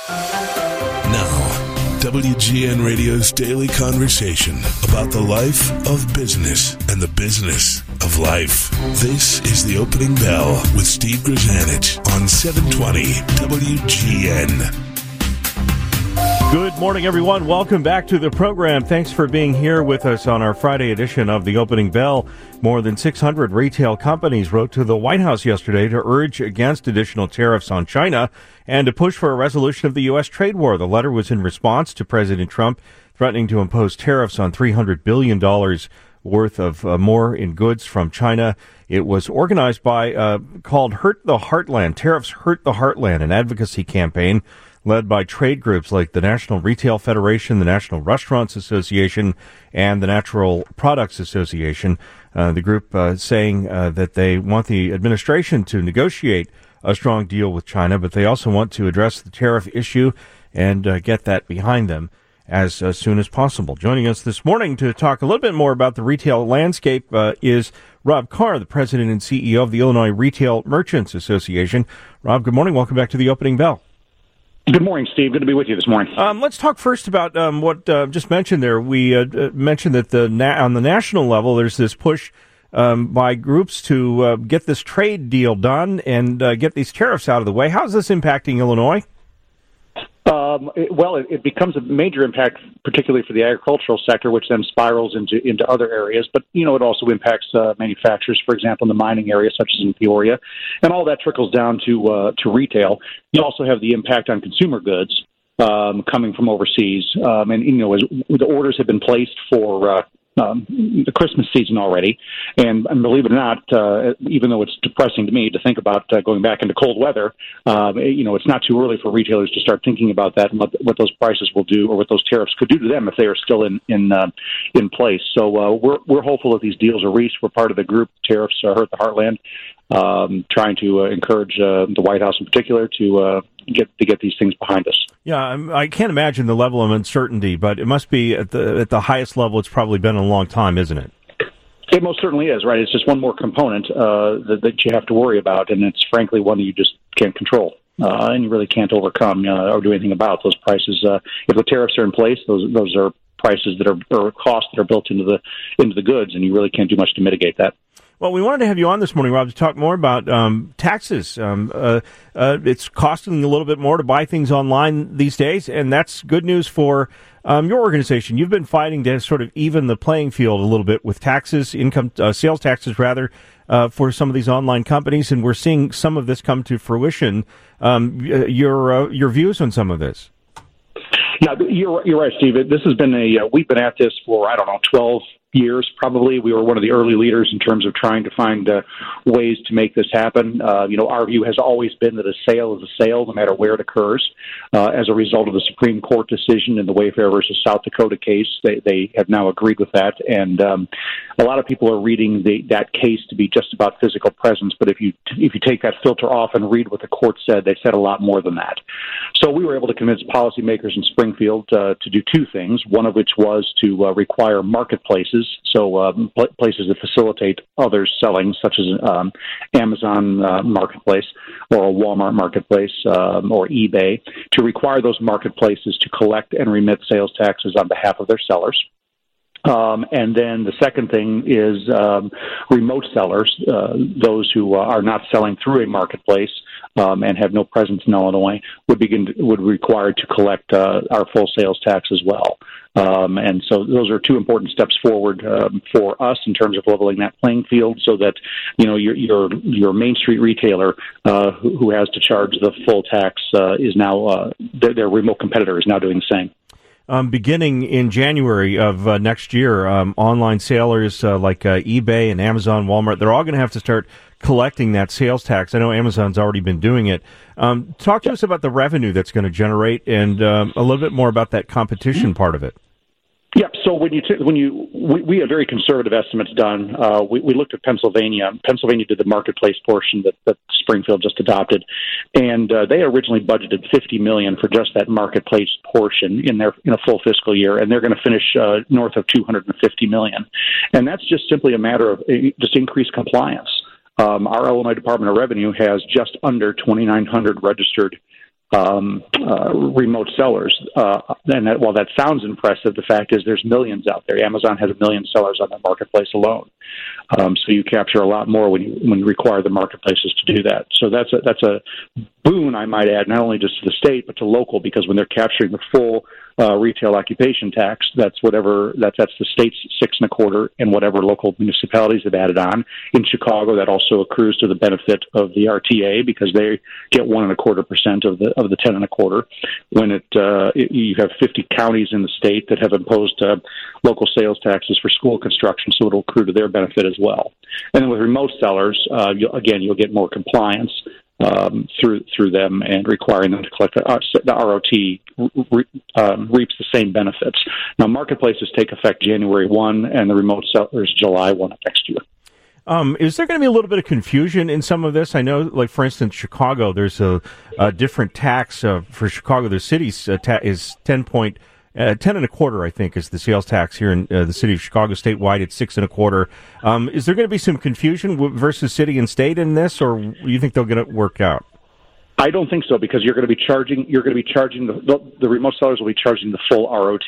Now, WGN Radio's daily conversation about the life of business and the business of life. This is The Opening Bell with Steve Grzanich on 720 WGN. Good morning, everyone. Welcome back to the program. Thanks for being here with us on our Friday edition of The Opening Bell. More than 600 retail companies wrote to the White House yesterday to urge against additional tariffs on China and to push for a resolution of the U.S. trade war. The letter was in response to President Trump threatening to impose tariffs on $300 billion worth of more in goods from China. It was organized by called Hurt the Heartland. Tariffs Hurt the Heartland, an advocacy campaign led by trade groups like the National Retail Federation, the National Restaurants Association, and the Natural Products Association. The group saying that they want the administration to negotiate a strong deal with China, but they also want to address the tariff issue and get that behind them as soon as possible. Joining us this morning to talk a little bit more about the retail landscape is Rob Karr, the president and CEO of the Illinois Retail Merchants Association. Rob, good morning. Welcome back to the Opening Bell. Good morning, Steve. Good to be with you this morning. Let's talk first about what just mentioned there. We mentioned that on the national level, there's this push by groups to get this trade deal done and get these tariffs out of the way. How is this impacting Illinois? It becomes a major impact, particularly for the agricultural sector, which then spirals into other areas. But, it also impacts manufacturers, for example, in the mining area, such as in Peoria. And all that trickles down to retail. You also have the impact on consumer goods coming from overseas. As the orders have been placed for the Christmas season already. And believe it or not, even though it's depressing to me to think about going back into cold weather, it's not too early for retailers to start thinking about that and what those prices will do or what those tariffs could do to them if they are still in place. So we're hopeful that these deals are reached. We're part of the group Tariffs Hurt the Heartland, trying to encourage the White House in particular to get these things behind us. Yeah, I can't imagine the level of uncertainty, but it must be at the highest level it's probably been in a long time, isn't it? It most certainly is, right? It's just one more component that you have to worry about, and it's frankly one that you just can't control. And you really can't overcome or do anything about those prices. If the tariffs are in place, those are prices that are costs that are built into the goods, and you really can't do much to mitigate that. Well, we wanted to have you on this morning, Rob, to talk more about taxes. It's costing a little bit more to buy things online these days, and that's good news for your organization. You've been fighting to sort of even the playing field a little bit with taxes, sales taxes rather, for some of these online companies, and we're seeing some of this come to fruition. Your views on some of this? Yeah, you're right, Steve. This has been we've been at this for 12 years, probably. We were one of the early leaders in terms of trying to find ways to make this happen. Our view has always been that a sale is a sale, no matter where it occurs. As a result of the Supreme Court decision in the Wayfair versus South Dakota case, they have now agreed with that. And a lot of people are reading that case to be just about physical presence. But if you take that filter off and read what the court said, they said a lot more than that. So we were able to convince policymakers in Springfield to do two things, one of which was to require marketplaces, so places that facilitate others selling, such as Amazon Marketplace or a Walmart Marketplace or eBay, to require those marketplaces to collect and remit sales taxes on behalf of their sellers. And then the second thing is remote sellers, those who are not selling through a marketplace and have no presence in Illinois, would be required to collect our full sales tax as well. And so those are two important steps forward for us in terms of leveling that playing field, so that your Main Street retailer who has to charge the full tax is now their remote competitor is now doing the same. Beginning in January of next year, online sellers like eBay and Amazon, Walmart, they're all going to have to start collecting that sales tax. I know Amazon's already been doing it. Talk to us about the revenue that's going to generate and a little bit more about that competition part of it. Yeah, so we have very conservative estimates done. We looked at Pennsylvania. Pennsylvania did the marketplace portion that Springfield just adopted, and they originally budgeted $50 million for just that marketplace portion in a full fiscal year, and they're going to finish north of $250 million, and that's just simply a matter of just increased compliance. Our Illinois Department of Revenue has just under 2,900 registered remote sellers. While that sounds impressive, the fact is there's millions out there. Amazon has 1 million sellers on their marketplace alone. So you capture a lot more when you require the marketplaces to do that. So that's a boon, I might add, not only just to the state but to local, because when they're capturing the full retail occupation tax, that's the state's 6.25%, and whatever local municipalities have added on. In Chicago, that also accrues to the benefit of the RTA because they get 1.25% of the 10.25%. When you have 50 counties in the state that have imposed local sales taxes for school construction, so it'll accrue to their benefit as well. And then with remote sellers, you'll get more compliance through them, and requiring them to collect the ROT reaps the same benefits. Now, marketplaces take effect January 1, and the remote sellers July 1 of next year. Is there going to be a little bit of confusion in some of this? I know, like, for instance, Chicago, there's a different tax for Chicago. The city's is 10.25%, I think, is the sales tax here in the city of Chicago. Statewide, it's 6.25%. Is there going to be some confusion versus city and state in this, or do you think they'll get it worked out? I don't think so, because you're going to be charging the remote sellers will be charging the full ROT.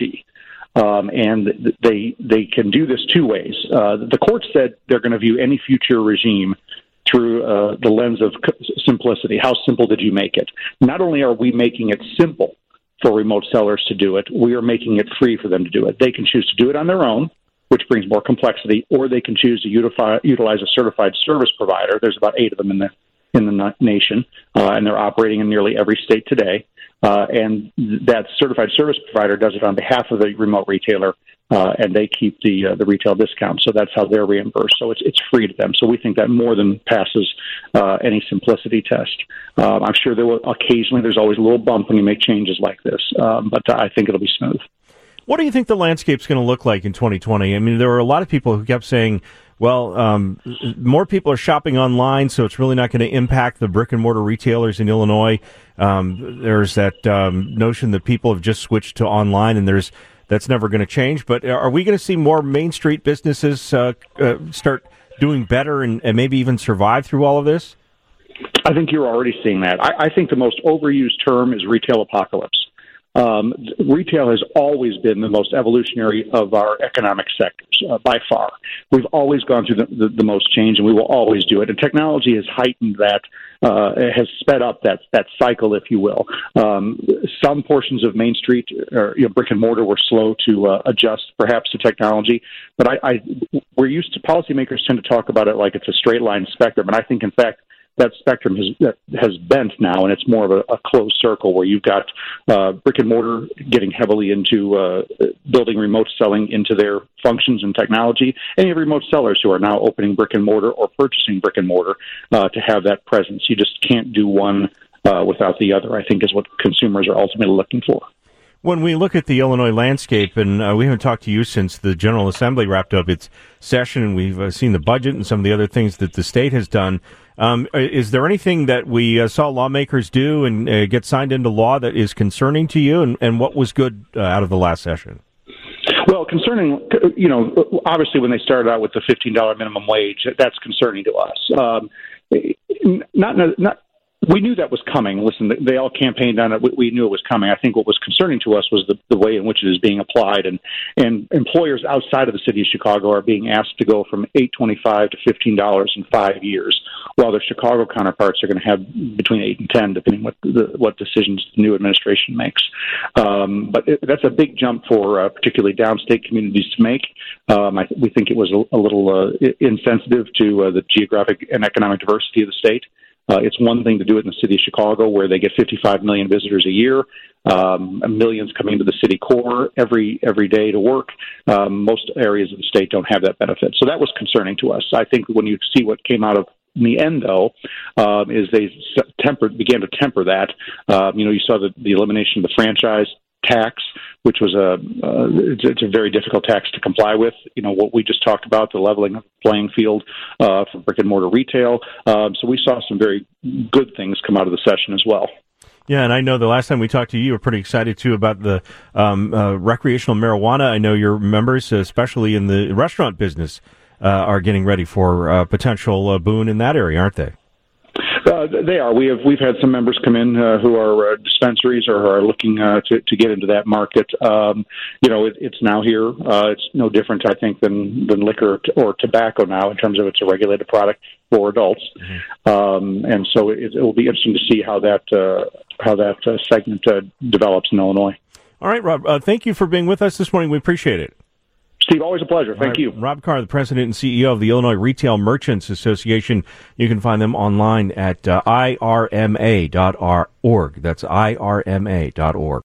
And they can do this two ways. The court said they're going to view any future regime through the lens of simplicity. How simple did you make it? Not only are we making it simple for remote sellers to do it, we are making it free for them to do it. They can choose to do it on their own, which brings more complexity, or they can choose to utilize a certified service provider. There's about 8 of them in the nation, and they're operating in nearly every state today. And that certified service provider does it on behalf of the remote retailer, and they keep the retail discount. So that's how they're reimbursed. So it's free to them. So we think that more than passes any simplicity test. I'm sure there's always a little bump when you make changes like this, but I think it'll be smooth. What do you think the landscape's going to look like in 2020? I mean, there were a lot of people who kept saying, well, more people are shopping online, so it's really not going to impact the brick-and-mortar retailers in Illinois. There's that notion that people have just switched to online, and that's never going to change. But are we going to see more Main Street businesses start doing better and maybe even survive through all of this? I think you're already seeing that. I think the most overused term is retail apocalypse. Retail has always been the most evolutionary of our economic sectors, by far. We've always gone through the most change, and we will always do it. And technology has heightened that, has sped up that cycle, if you will. Some portions of Main Street, or brick and mortar, were slow to adjust, perhaps, to technology. But we're used to, policymakers tend to talk about it like it's a straight line spectrum, and I think, in fact, that spectrum has bent now, and it's more of a closed circle where you've got brick and mortar getting heavily into building remote selling into their functions and technology, and you have remote sellers who are now opening brick and mortar or purchasing brick and mortar to have that presence. You just can't do one without the other, I think, is what consumers are ultimately looking for. When we look at the Illinois landscape, and we haven't talked to you since the General Assembly wrapped up its session, and we've seen the budget and some of the other things that the state has done, is there anything that we saw lawmakers do and get signed into law that is concerning to you, and what was good out of the last session? Well, concerning, obviously when they started out with the $15 minimum wage, that's concerning to us. We knew that was coming. Listen, they all campaigned on it. We knew it was coming. I think what was concerning to us was the way in which it is being applied, and employers outside of the city of Chicago are being asked to go from $8.25 to $15 in 5 years, while their Chicago counterparts are going to have between 8 and 10, depending what decisions the new administration makes. But that's a big jump for particularly downstate communities to make. We think it was a little insensitive to the geographic and economic diversity of the state. It's one thing to do it in the city of Chicago, where they get 55 million visitors a year, millions coming to the city core every day to work. Most areas of the state don't have that benefit. So that was concerning to us. I think when you see what came out of in the end, though, is they began to temper that. You saw the elimination of the franchise tax, which was it's a very difficult tax to comply with. What we just talked about, the leveling of the playing field for brick and mortar retail. So we saw some very good things come out of the session as well. Yeah, and I know the last time we talked to you were pretty excited, too, about the recreational marijuana. I know your members, especially in the restaurant business, are getting ready for potential boon in that area, aren't they? They are. We've had some members come in who are dispensaries or are looking to get into that market. It's now here. It's no different, I think, than liquor or tobacco now in terms of it's a regulated product for adults. Mm-hmm. And so it will be interesting to see how that segment develops in Illinois. All right, Rob. Thank you for being with us this morning. We appreciate it. Steve, always a pleasure. Thank you. Rob Carr, the president and CEO of the Illinois Retail Merchants Association. You can find them online at irma.org. That's irma.org.